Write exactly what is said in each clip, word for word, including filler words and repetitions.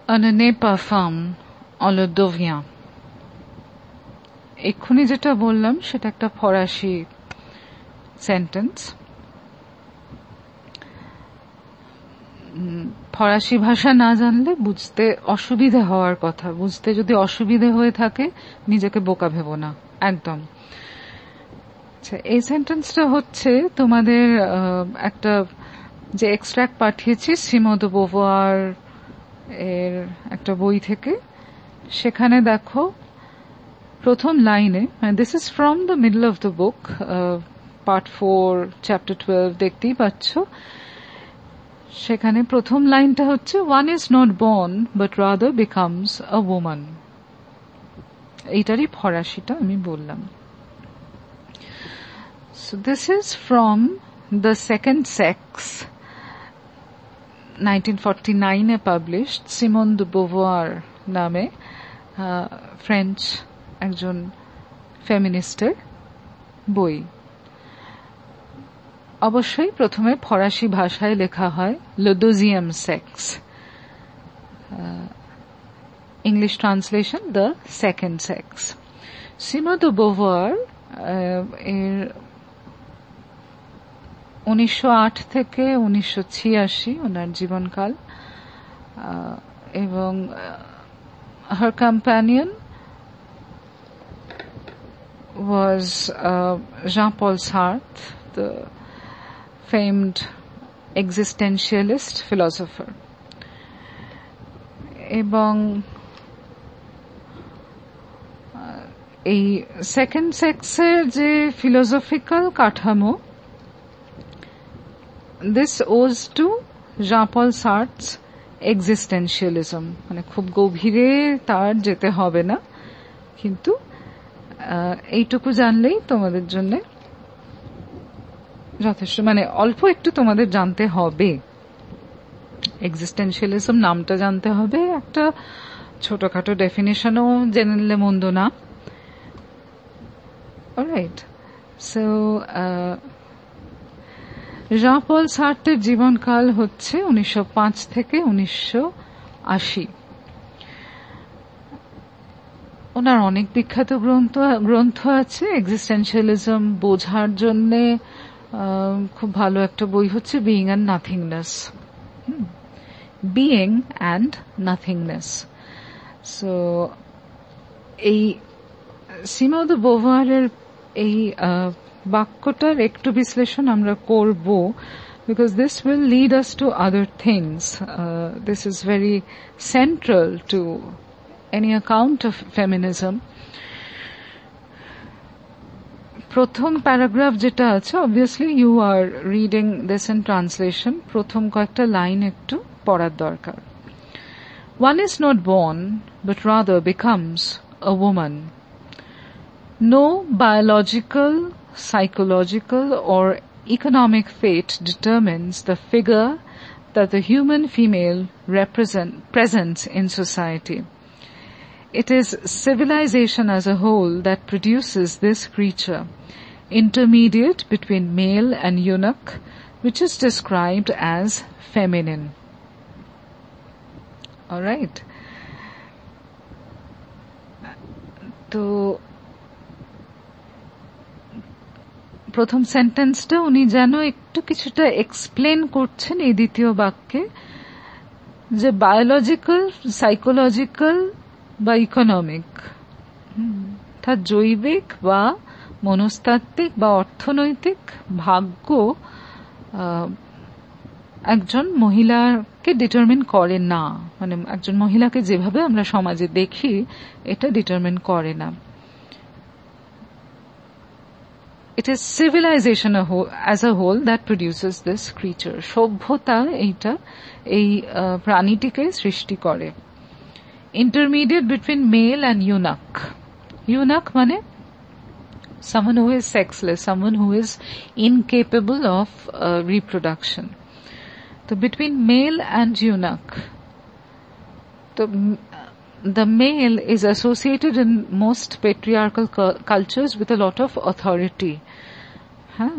Un n'est pas femme, on le devient. এক্ষুনি যেটা বললাম সেটা একটা ফরাসি সেন্টেন্স। ফরাসি ভাষা না জানলে বুঝতে অসুবিধে হওয়ার কথা, বুঝতে যদি অসুবিধে হয়ে থাকে নিজেকে বোকা ভেবো না একদম। আচ্ছা, এই সেন্টেন্সটা হচ্ছে তোমাদের একটা যে এক্সট্রাক্ট পাঠিয়েছি সিমন দে বুভোয়ার এর একটা বই থেকে, সেখানে দেখো প্রথম লাইনে, this is from the middle of the book, part four chapter twelve, দেখতেই পাচ্ছ। সেখানে প্রথম লাইনটা হচ্ছে one is not born but rather becomes a woman. এইটারই ফরাসিটা আমি বললাম। So this is from the Second Sex, nineteen forty নাইনে পাবলিশড, সিমন দে বুভোয়ার নামে ফ্রেঞ্চ একজন ফেমিনিস্টের বই। অবশ্যই প্রথমে ফরাসি ভাষায় লেখা হয় লে দeuxième সেক্স, English translation the Second Sex. Simone de বুভোয়ার এর উনিশশো আট থেকে উনিশশো ছিয়াশি ওনার জীবনকাল, এবং her companion was uh, Jean-Paul Sartre, the famed existentialist philosopher. এবং এই সেকেন্ড সেক্সের যে ফিলোসফিক্যাল কাঠামো, this owes to Jean-Paul Sartre's existentialism. মানে খুব গভীরে তার যেতে হবে না, কিন্তু এইটুকু জানলেই তোমাদের জন্য যথেষ্ট, মানে অল্প একটু তোমাদের জানতে হবে। এক্সিস্টেন্সিয়ালিজম নামটা জানতে হবে, একটা ছোটখাটো ডেফিনেশনও জেনে নিলে মন্দ না। অলরাইট, সো জঁ পল সার্ত্রের জীবনকাল হচ্ছে উনিশশো পাঁচ থেকে উনিশশো আশি। ওনার অনেক বিখ্যাত গ্রন্থ গ্রন্থ আছে। এক্সিস্টেন্সিয়ালিজম বোঝার জন্যে খুব ভালো একটা বই হচ্ছে Being and Nothingness, Being and Nothingness. So এই সিমন দে বুভোয়ারের এই বাক্যটার একটু বিশ্লেষণ আমরা করব, because this will lead us to other things. Uh, this is very central to any account of feminism. প্রথম প্যারাগ্রাফ যেটা আছে, obviously you are reading this in translation, প্রথম কয়েকটা লাইন একটু পড়ার দরকার। One is not born, but rather becomes a woman. No biological, psychological or economic fate determines the figure that the human female represent, presents in society. It is civilization as a whole that produces this creature, intermediate between male and eunuch, which is described as feminine. All right. তো প্রথম সেন্টেন্সটা উনি যেন একটু কিছুটা explain করছেন এই দ্বিতীয় বাক্যে, যে বায়োলজিক্যাল, সাইকোলজিক্যাল বা ইকোনমিক, অর্থাৎ জৈবিক বা মনস্তাত্ত্বিক বা অর্থনৈতিক ভাগ্য একজন মহিলাকে ডিটারমিন করে না। মানে একজন মহিলাকে যেভাবে আমরা সমাজে দেখি এটা ডিটারমিন করে না। It is civilization as a whole that produces this creature. সভ্যতা এইটা এই প্রাণীটিকে সৃষ্টি করে। Intermediate between male and eunuch. Eunuch মানে someone who is sexless, someone who is incapable of uh, reproduction. So between male and eunuch, so the male is associated in most patriarchal cu- cultures with a lot of authority. হ্যাঁ,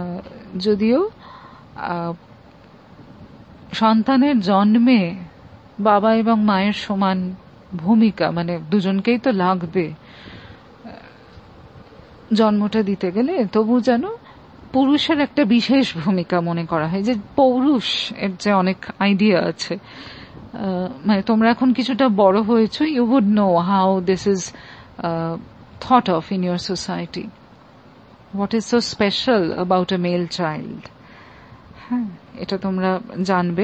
যদিও সন্তানের জন্মে বাবা এবং মায়ের সমান ভূমিকা, মানে দুজনকেই তো লাগবে জন্মটা দিতে গেলে, তবু যেন পুরুষের একটা বিশেষ ভূমিকা মনে করা হয়। যে পৌরুষ এর যে অনেক আইডিয়া আছে, মানে তোমরা এখন কিছুটা বড় হয়েছো, you would know how this is thought of in your society. What is so special about a male child? হ্যাঁ, এটা তোমরা জানবে।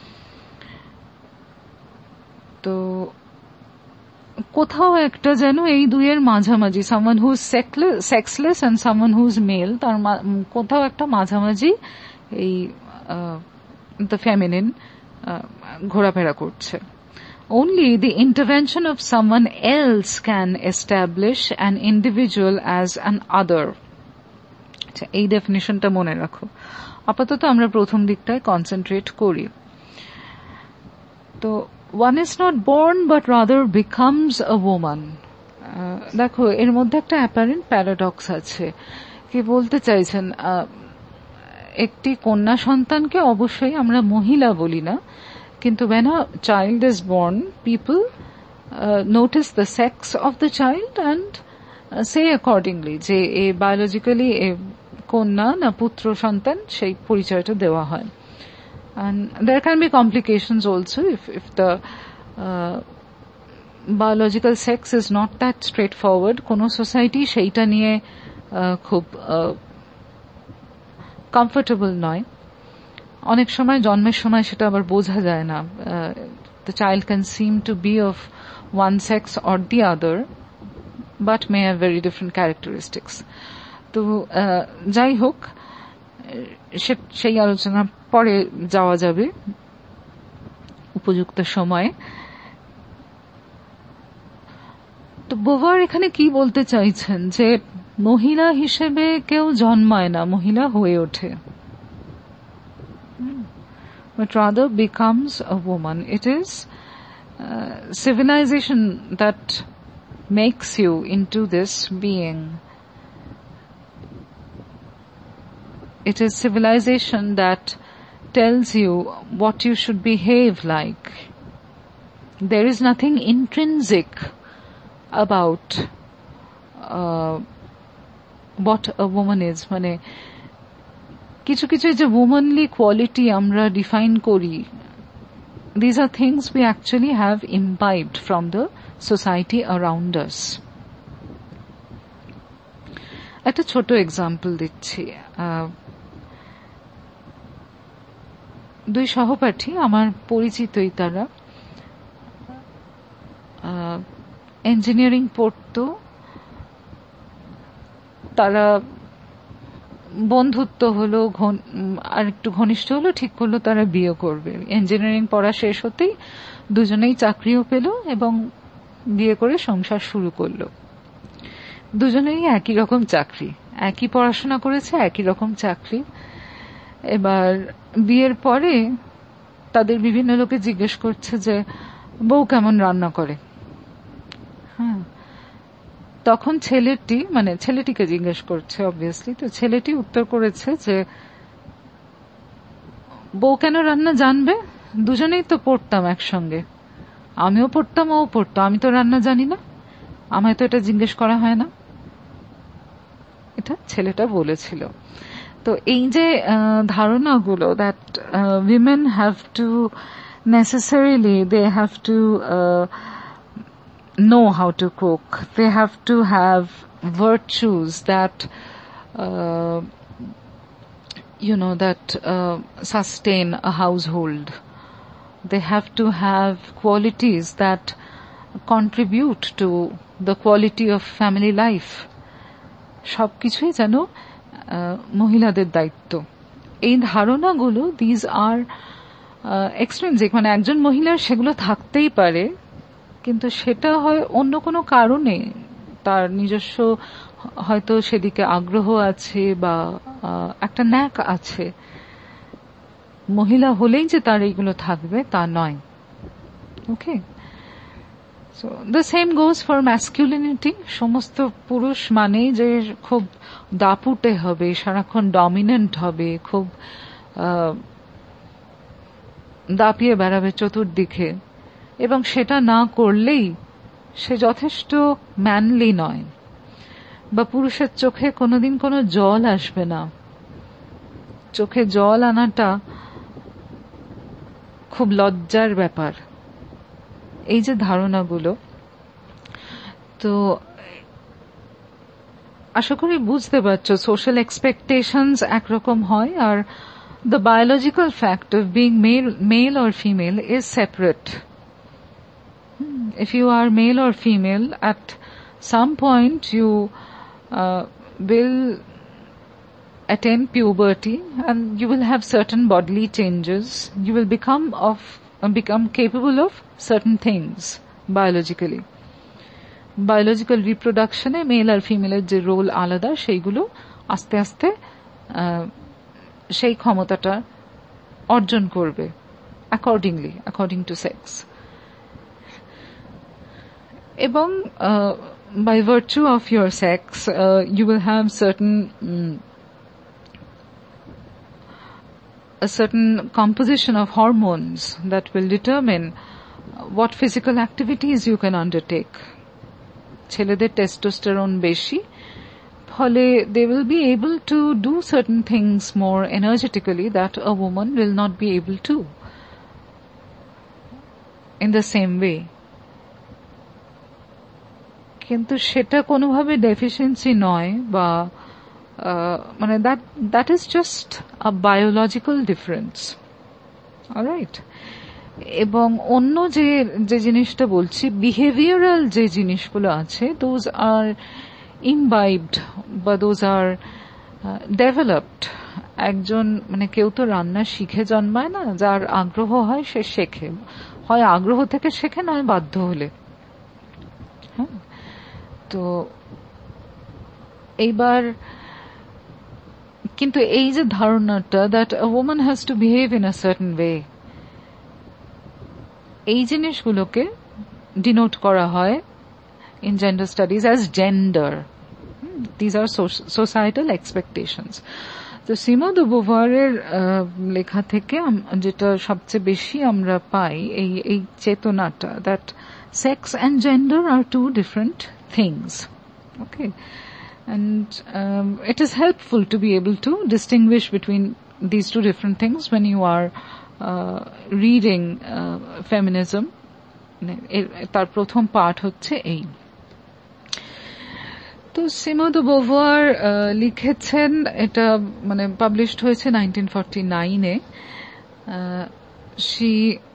তো কোথাও একটা যেন এই দুইয়ের মাঝামাঝি, someone who is sexless and someone who is male, তার কোথাও একটা মাঝামাঝি এই the feminine ঘোরাফেরা করছে। Only the intervention of someone else can establish an individual as an other. আচ্ছা, এই ডেফিনিশনটা মনে রাখো। আপাতত আমরা প্রথম দিকটায় কনসেন্ট্রেট করি। তো one is not born but rather becomes a woman. দেখো এর মধ্যে একটা অ্যাপারেন্ট প্যারাডক্স আছে। কি বলতে চাইছেন, একটি কন্যা সন্তানকে অবশ্যই আমরা মহিলা বলি না, কিন্তু when a child is born, people uh, notice the sex of the child and uh, say accordingly যে এ বায়োলজিক্যালি কন্যা না পুত্র সন্তান, সেই পরিচয়টা দেওয়া হয়। And there can be complications also if if the uh, biological sex is not that straightforward. কোনো সোসাইটি সেইটা নিয়ে uh, খুব কমফোর্টেবল uh, নয়। অনেক সময় জন্মের সময় সেটা আবার বোঝা যায় না। The child can seem to be of one sex or the other, but may have very different characteristics. তো যাই হোক, সেই আলোচনা পরে যাওয়া যাবে উপযুক্ত সময়ে। তো বোভার এখানে কি বলতে চাইছেন, যে মহিলা হিসেবে কেউ জন্মায় না, মহিলা হয়ে ওঠে, but rather becomes a woman. It is uh, civilization that makes you into this being. It is civilization that tells you what you should behave like. There is nothing intrinsic about uh, what a woman is. মানে কিছু কিছু যে womanly quality আমরা define করি, these are things we actually have imbibed from the society around us. একটা ছোট example দিচ্ছি। দুই সহপাঠী আমার পরিচিতই, তারা ইঞ্জিনিয়ারিং পড়তো, তারা বন্ধুত্ব হলো, আর একটু ঘনিষ্ঠ হলো, ঠিক করলো তারা বিয়ে করবে। ইঞ্জিনিয়ারিং পড়া শেষ হতেই দুজনেই চাকরিও পেল এবং বিয়ে করে সংসার শুরু করলো। দুজনেই একই রকম চাকরি, একই পড়াশোনা করেছে, একই রকম চাকরি। এবার বিয়ের পরে তাদের বিভিন্ন লোকে জিজ্ঞেস করছে যে বউ কেমন রান্না করে। হ্যাঁ, তখন ছেলেটি, মানে ছেলেটিকে জিজ্ঞেস করছে অবভিয়াসলি, তো ছেলেটি উত্তর করেছে যে বউ কেন রান্না জানবে, দুজনেই তো পড়তাম একসঙ্গে, আমিও পড়তাম ও পড়তো, আমি তো রান্না জানি না, আমায় তো এটা জিজ্ঞেস করা হয় না। এটা ছেলেটা বলেছিল। তো এই যে ধারণাগুলো, that women have to necessarily, they have to know how to cook, they have to have virtues that uh, you know that uh, sustain a household, they have to have qualities that contribute to the quality of family life. সবকিছুই যেন মহিলাদের দায়িত্ব। এই ধারণাগুলো, these are uh, extrinsic, মানে একজন মহিলার সেগুলো থাকতেই পারে, কিন্তু সেটা হয় অন্য কোনো কারণে, তার নিজস্ব হয়তো সেদিকে আগ্রহ আছে বা একটা ন্যাক আছে। মহিলা হলেই যে তার এইগুলো থাকবে তা নয়। Okay, so the same goes for masculinity. সমস্ত পুরুষ মানেই যে খুব দাপুটে হবে, সারাক্ষণ ডমিনেন্ট হবে, খুব দাপিয়ে বেড়াবে চতুর্দিকে, এবং সেটা না করলেই সে যথেষ্ট ম্যানলি নয়, বা পুরুষের চোখে কোনোদিন কোনো জল আসবে না। চোখে জল আনাটা খুব লজ্জার ব্যাপার। এই যে ধারণাগুলো, তো আশা করি বুঝতে পারছো সোশ্যাল এক্সপেকটেশনস একরকম হয়, আর the biological fact of being male, male or female is separate. If you are male or female, at some point you uh, will attain puberty and you will have certain bodily changes. You will become of uh, become capable of certain things biologically. Biological reproduction e male আর ফিমেলের যে role আলাদা, সেইগুলো আস্তে আস্তে সেই ক্ষমতাটা অর্জন করবে accordingly, according to sex. এবং uh, by virtue of your sex uh, you will have certain um, a certain composition of hormones that will determine what physical activities you can undertake. ছেলেদের টেস্টোস্টেরন বেশি, ফলে they will be able to do certain things more energetically that a woman will not be able to in the same way. কিন্তু সেটা কোনোভাবে deficiency নয়, বা মানে that that is just a biological difference. All right. এবং অন্য যে যে জিনিসটা বলছি, বিহেভিয়ারাল যে জিনিসগুলো আছে, those are imbibed বা those are uh, developed. একজন মানে কেউ তো রান্না শিখে জন্মায় না, যার আগ্রহ হয় সে শেখে, হয় আগ্রহ থেকে শেখে, নয় বাধ্য হলে। হ্যাঁ, তো এইবার কিন্তু এই যে ধারণাটা that a woman has to behave in a certain way, এই জিনিসগুলোকে ডিনোট করা হয় in gender studies as gender. These are societal expectations. তো Simone de Beauvoir এর লেখা থেকে যেটা সবচেয়ে বেশি আমরা পাই এই এই চেতনাটা that sex and gender are two different things. Okay. And um, it is helpful to be able to distinguish between these two different things when you are uh, reading uh, feminism. তার প্রথম পাঠ হচ্ছে এই। তো Simone de Beauvoir লিখেছেন, এটা মানে published হয়েছে নাইনটিন ফর্টি নাইনে। She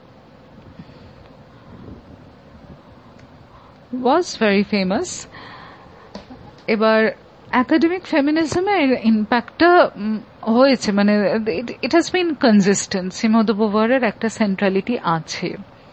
was very famous. এবার একাডেমিক ফেমিনিজমের ইম্প্যাক্টটা হয়েছে, মানে it has been consistent. Simone de Beauvoir এর একটা সেন্ট্রালিটি আছে।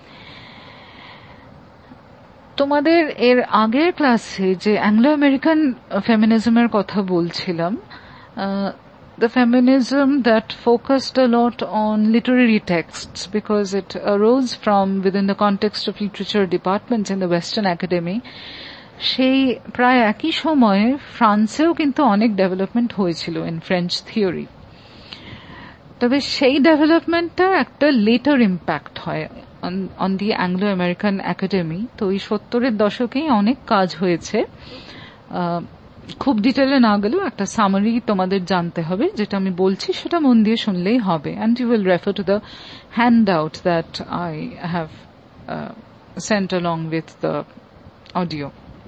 তোমাদের এর আগের ক্লাসে যে অ্যাংলো আমেরিকান ফেমিনিজমের কথা বলছিলাম, the feminism that focused a lot on literary texts because it arose from within the context of literature departments in the Western Academy, সেই প্রায় একই সময়ে ফ্রান্সেও কিন্তু অনেক ডেভেলপমেন্ট হয়েছিল ইন ফ্রেঞ্চ থিওরি। তবে সেই ডেভেলপমেন্টটা একটা লেটার ইম্প্যাক্ট হয় on the Anglo American academy. তো এই সত্তরের দশকেই অনেক কাজ হয়েছে, খুব ডিটেলে না গেলেও একটা সামারি তোমাদের জানতে হবে, যেটা আমি বলছি সেটা মন দিয়ে শুনলেই হবে, and you will refer to the handout that I have sent along with the audio.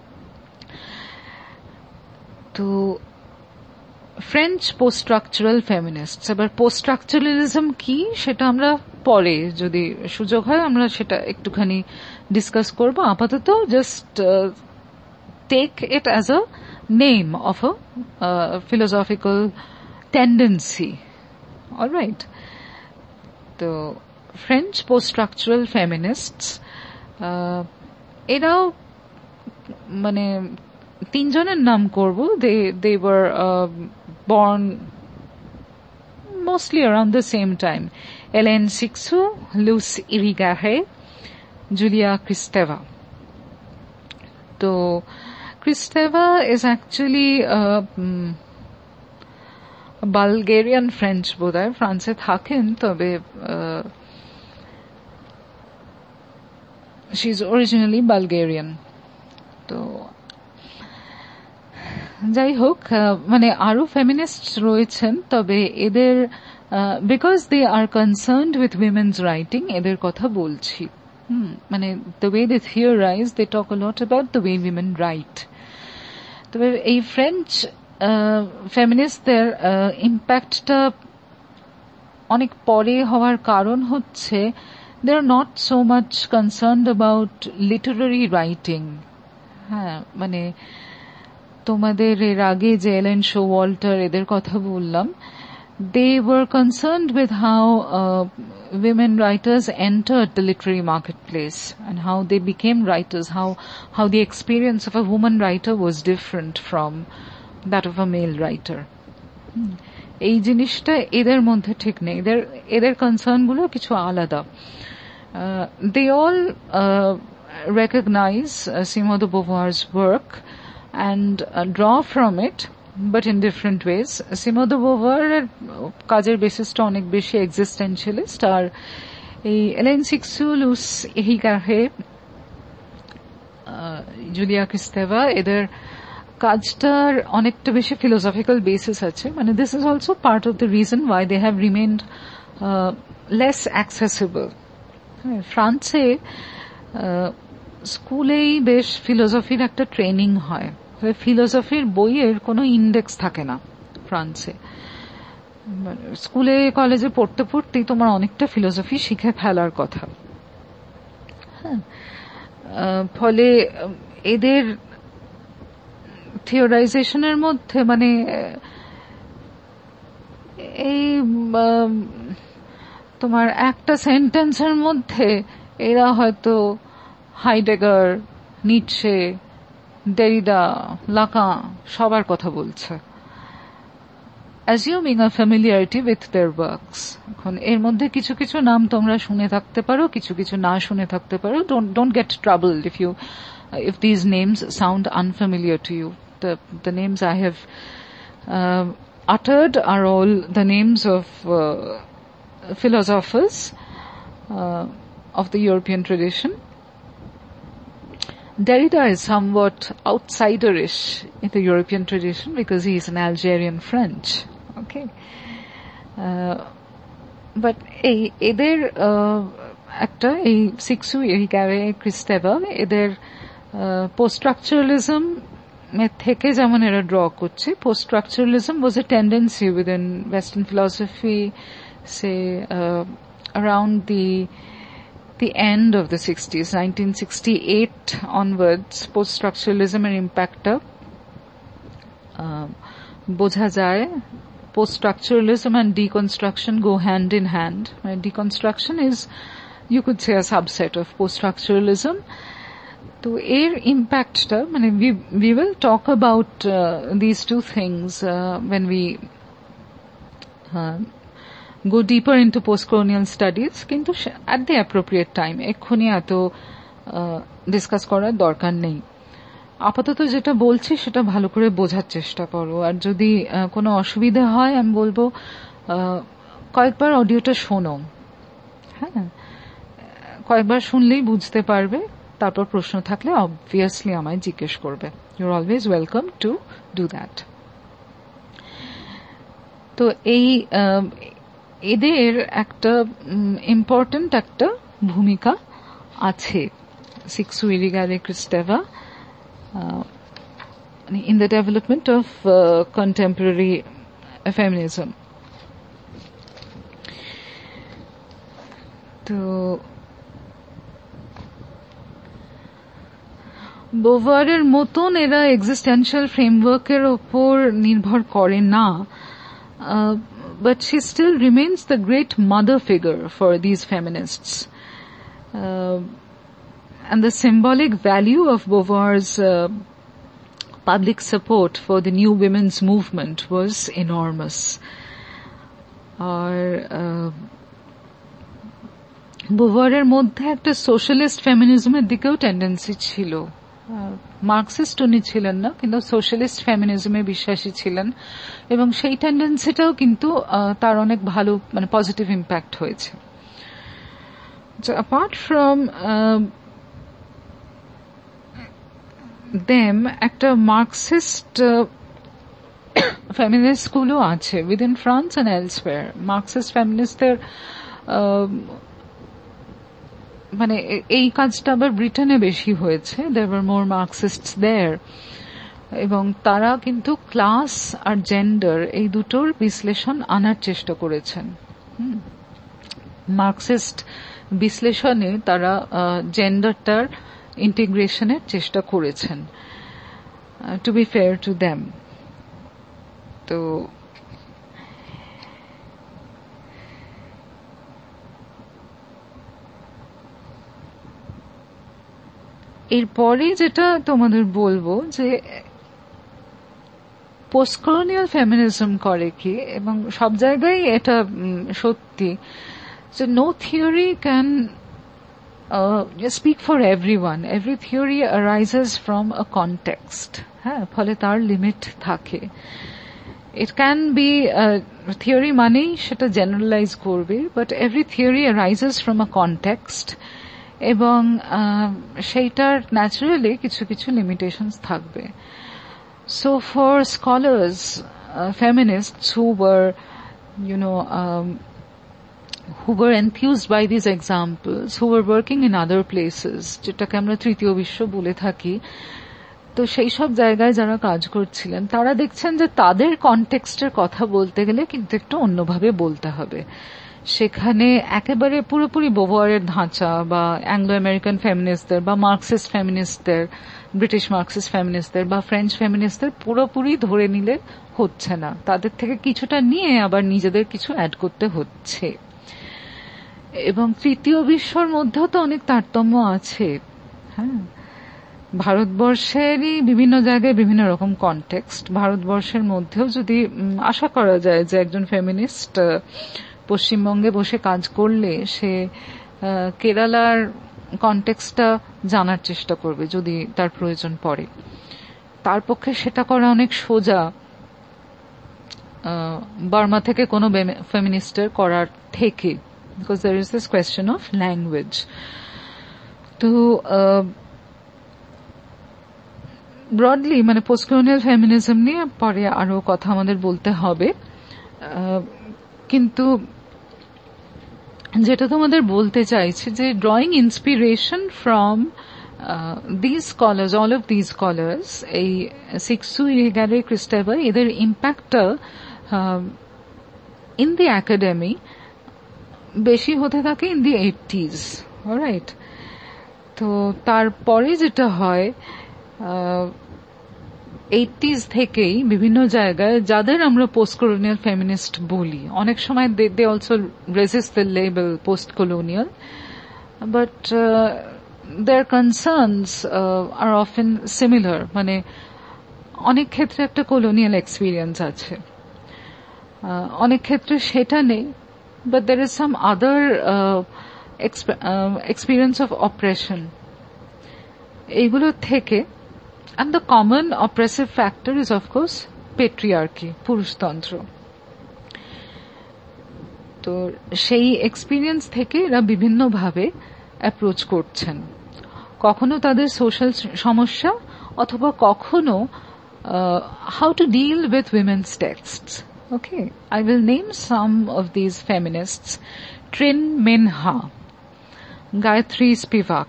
তো ফ্রেঞ্চ পোস্ট স্ট্রাকচারাল ফেমিনিস্টস, এবার পোস্ট স্ট্রাকচারালিজম কি সেটা আমরা পরে যদি সুযোগ হয় আমরা সেটা একটুখানি ডিসকাস করব। আপাতত just take it as a name of a philosophical tendency. Alright, তো ফ্রেঞ্চ পোস্ট স্ট্রাকচারাল ফেমিনিস্টস এরাও মানে তিনজনের নাম করব। they they were uh, born mostly around the same time: Hélène Cixous, Luce Irigaray, Julia Kristeva. So Kristeva is actually a, um, a Bulgarian French বোধহয়, ফ্রান্সে থাকেন, তবে she is originally Bulgarian. তো যাই হোক, মানে আরো ফেমিনিস্ট রয়েছেন, তবে এদের because they are concerned with women's writing এদের কথা বলছি। হুম মানে the way they theorize, they talk a lot about the way women write. তবে এই ফ্রেঞ্চ ফেমিনিস্টদের ইম্প্যাক্টটা অনেক পরে হওয়ার কারণ হচ্ছে they are not so much concerned about literary writing. হ্যাঁ মানে তোমাদের এর আগে যে এলেন শোওয়াল্টার এদের কথা বললাম, they were concerned with how uh, women writers entered the literary marketplace and how they became writers, how how the experience of a woman writer was different from that of a male writer. এই জিনিসটা এদের মধ্যে ঠিক নেই, এদের এদের concern গুলো কিছু আলাদা। they all uh, recognize uh, Simone de Beauvoir's work and uh, draw from it, but in different ways. Simone de Beauvoir এর কাজের বেসিসটা অনেক বেশি এক্সিস্টেন্সিয়ালিস্ট, আর এই এলেন সিক্সু, লুস হিকাহে, জুলিয়া ক্রিস্তেভা এদের কাজটার অনেকটা বেশি ফিলোসফিক্যাল বেসিস আছে। মানে this is also part of the reason why they have remained less accessible. ফ্রান্সে স্কুলেই বেশ ফিলোসফির একটা ট্রেনিং হয়, ফিলোসফির বইয়ের কোনো ইন্ডেক্স থাকে না ফ্রান্সে। স্কুলে কলেজে পড়তে পড়তেই তোমার অনেকটা ফিলোসফি শিখে ফেলার কথা। হ্যাঁ ফলে এদের থিওরাইজেশনের মধ্যে মানে এই তোমার একটা সেন্টেন্সের মধ্যে এরা হয়তো হাইডেগার, নিটশে, ডেরিডা, লাকান সবার কথা বলছে, assuming a familiarity with their works. এখন এর মধ্যে কিছু কিছু নাম তোমরা শুনে থাকতে পারো, কিছু কিছু না শুনে থাকতে পারো। don't don't get troubled if you uh, if these names sound unfamiliar to you. the the names I have uh, uttered are all the names of uh, philosophers uh, of the European tradition. Derrida is somewhat outsiderish in the European tradition because he is an Algerian French. Okay. Uh, but এই এদের একটা এই সিক্সু, হিকারে, ক্রিস্তেভা এদের post structuralism থেকে যেমন এরা draw করছে, post structuralism was a tendency within Western philosophy, say uh, around the the end of the sixties, nineteen sixty-eight onwards, post-structuralism and impact uh, বোঝা যায়। Post-structuralism and deconstruction go hand in hand. Uh, deconstruction is, you could say, a subset of post-structuralism. তো এর ইম্প্যাক্টটা মানে we we will talk about uh, these two things uh, when we uh, go deeper into post-colonial studies, কিন্তু at the appropriate time, এক্ষুনি এত discuss করার দরকার নেই। আপাতত যেটা বলছি সেটা ভালো করে বোঝার চেষ্টা করো, আর যদি কোনো অসুবিধা হয় আমি বলবো কয়েকবার অডিওটা শোনো। হ্যাঁ কয়েকবার শুনলেই বুঝতে পারবে, তারপর প্রশ্ন থাকলে অবভিয়াসলি আমায় জিজ্ঞেস করবে। You are always welcome to do that. তো এই এদের একটা ইম্পর্টেন্ট একটা ভূমিকা আছে সিক্সু, ইরিগারে, ক্রিস্টেভা in the development of uh, contemporary feminism. তো বোভারের মতন এরা এক্সিস্টেন্সিয়াল ফ্রেমওয়ার্কের ওপর নির্ভর করে না, uh, but she still remains the great mother figure for these feminists. Uh, and the symbolic value of Beauvoir's uh, public support for the new women's movement was enormous. আর বোভারের মধ্যে একটা socialist ফেমিনিজমের দিকেও tendency ছিল। Marxist উনি ছিলেন না, কিন্তু socialist ফেমিনিজমে বিশ্বাসী ছিলেন, এবং সেই টেন্ডেন্সিটাও কিন্তু তার অনেক ভালো মানে পজিটিভ ইম্প্যাক্ট হয়েছে। So apart from uh, them একটা মার্কসিস্ট ফেমিনিস্ট স্কুলও আছে within France and elsewhere. Marxist ফেমিনিস্টদের মানে এই কাজটা আবার ব্রিটেনে বেশি হয়েছে, দেয়ার ওয়ার মোর মার্কসিস্টস দেয়ার, এবং তারা কিন্তু ক্লাস আর জেন্ডার এই দুটোর বিশ্লেষণ আনার চেষ্টা করেছেন। মার্কসিস্ট বিশ্লেষণে তারা জেন্ডারটার ইন্টিগ্রেশনের চেষ্টা করেছেন, to be fair to them. তো এরপরে যেটা তোমাদের বলবো যে পোস্টকলোনিয়াল ফেমিনিজম করে কি, এবং সব জায়গায় এটা সত্যি যে no theory can speak for everyone, every theory arises from a context. হ্যাঁ, ফলে তার লিমিট থাকে। ইট ক্যান বি থিওরি মানেই সেটা জেনারেলাইজ করবে, but every theory arises from a context, এবং সেইটার ন্যাচারালি কিছু কিছু লিমিটেশনস থাকবে। So for scholars, uh, feminists who were, you know, um, who were enthused by these examples, who were working in other places, যেটাকে আমরা তৃতীয় বিশ্ব বলে থাকি, তো সেই সব জায়গায় যারা কাজ করছিলেন তারা দেখছেন যে তাদের কনটেক্সটের কথা বলতে গেলে কিন্তু একটু অন্যভাবে বলতে হবে। সেখানে একেবারে পুরোপুরি বোভারের ধাঁচা বা অ্যাংলো আমেরিকান ফেমিনিস্টদের বা মার্কসিস্ট ফেমিনিস্টদের, ব্রিটিশ মার্কসিস্ট ফেমিনিস্টদের বা ফ্রেঞ্চ ফেমিনিস্টদের পুরোপুরি ধরে নিলে হচ্ছে না, তাদের থেকে কিছুটা নিয়ে আবার নিজেদের কিছু অ্যাড করতে হচ্ছে। এবং তৃতীয় বিশ্বর মধ্যেও তো অনেক তারতম্য আছে। হ্যাঁ, ভারতবর্ষেরই বিভিন্ন জায়গায় বিভিন্ন রকম কনটেক্সট। ভারতবর্ষের মধ্যেও যদি আশা করা যায় যে একজন ফেমিনিস্ট পশ্চিমবঙ্গে বসে কাজ করলে সে কেরালার কনটেক্সটটা জানার চেষ্টা করবে যদি তার প্রয়োজন পড়ে। তার পক্ষে সেটা করা অনেক সোজা বার্মা থেকে কোনো ফেমিনিস্টের করার থেকে, because there is this question of language. তো ব্রডলি মানে পোস্টকলোনিয়াল ফেমিনিজম নিয়ে পরে আরো কথা আমাদের বলতে হবে, কিন্তু যেটা তোমাদের বলতে চাইছি যে drawing inspiration from these scholars, all of these scholars, এই সিক্সু, ইরেগারে, ক্রিস্টেভার, এদের ইম্প্যাক্টটা ইন দি একাডেমি বেশি হতে থাকে ইন দি এইটিজ, অলরাইট। তো তারপরে যেটা হয় এইটিজ থেকেই বিভিন্ন জায়গায় যাদের আমরা পোস্ট কলোনিয়াল ফেমিনিস্ট বলি, অনেক সময় they they also resist the label post colonial, but their concerns are often similar. মানে অনেক ক্ষেত্রে একটা কলোনিয়াল এক্সপিরিয়েন্স আছে, অনেক ক্ষেত্রে সেটা নেই, but there is some other experience of oppression. এইগুলো থেকে and the common oppressive factor is of course patriarchy, পুরুষতন্ত্র। তো সেই এক্সপিরিয়েন্স থেকে এরা বিভিন্ন ভাবে অ্যাপ্রোচ করছেন, কখনো তাদের সোশ্যাল সমস্যা অথবা কখনো how to deal with women's texts. Okay, I will name some of these feminists: Trinh Minh-ha, Gayatri Spivak,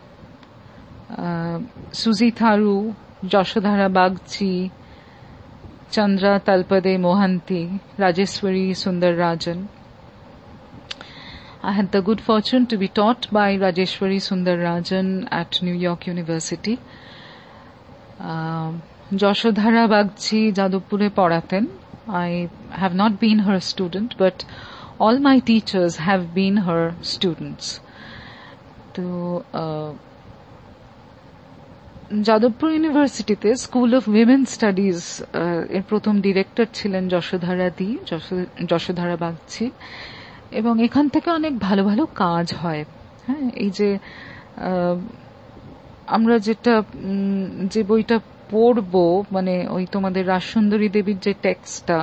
সুজি Tharu, Yashodhara Bagchi, Chandra তালপদে Mohanty, Rajeshwari Sundararajan. I had the good fortune to be taught by Rajeshwari Sundararajan at New York University. Uh, Joshadhara Bagchi Jadavpure পড়াতেন. I have not been her student, but all my teachers have been her students. তো uh, Jadavpur ইউনিভার্সিটিতে school of women studies এর প্রথম director ছিলেন যশোধারা দি, যশোধারা বাগচি, এবং এখান থেকে অনেক ভালো ভালো কাজ হয়। হ্যাঁ, এই যে আমরা যেটা যে বইটা পড়বো, মানে ওই তোমাদের রাজসুন্দরী দেবীর যে টেক্সটটা,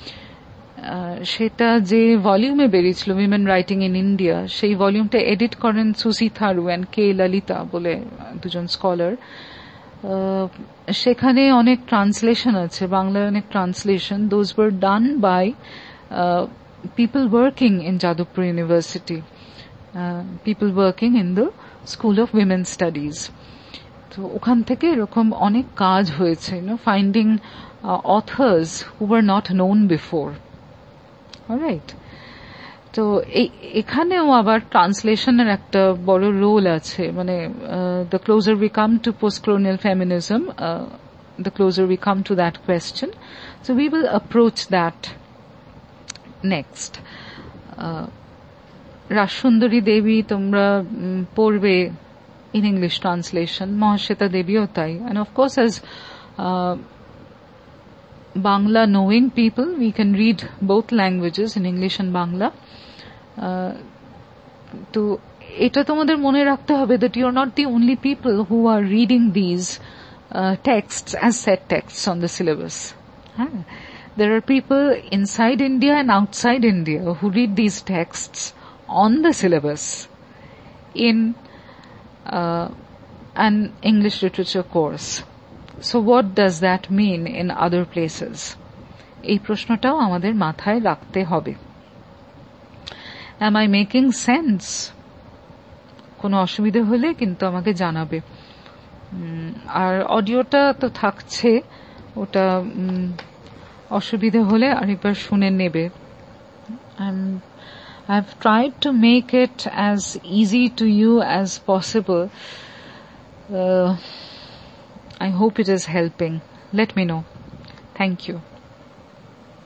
সেটা যে ভলিউমে বেরিয়েছিল উইমেন রাইটিং ইন ইন্ডিয়া, সেই ভলিউমটা এডিট করেন সুজি থারু অ্যান্ড কে ললিতা বলে দুজন স্কলার। সেখানে অনেক ট্রান্সলেশন আছে, বাংলায় অনেক translation. Those were done by people working in Jadavpur university, people working in the school of women studies. তো ওখান থেকে এরকম অনেক কাজ হয়েছে, you know, finding authors who were not known before. Alright. তো এখানেও আবার ট্রান্সলেশনের একটা বড় রোল আছে. মানে the closer we come to post colonial feminism, the closer we come to that question, so we will approach that next. Rajsundari Debi তোমরা পড়বে in English translation, মহাশ্বেতা দেবীও তাই. And of course, as uh, Bangla knowing people, we can read both languages, in English and Bangla. তো এটা তোমাদের মনে রাখতে হবে that you are not the only people who are reading these uh, texts as set texts on the syllabus. Huh? There are people inside India and outside India who read these texts on the syllabus in uh, an English literature course. So what does that mean in other places? এই প্রশ্নটাও আমাদের মাথায় রাখতে হবে. Am I making sense? কোনো অসুবিধা হলে কিন্তু আমাকে জানাবে. আর অডিওটা তো থাকছে, ওটা অসুবিধা হলে আরেকবার শুনে নেবে. I've tried to make it as easy to you as possible. Uh, I hope it is helping. Let me know. Thank you.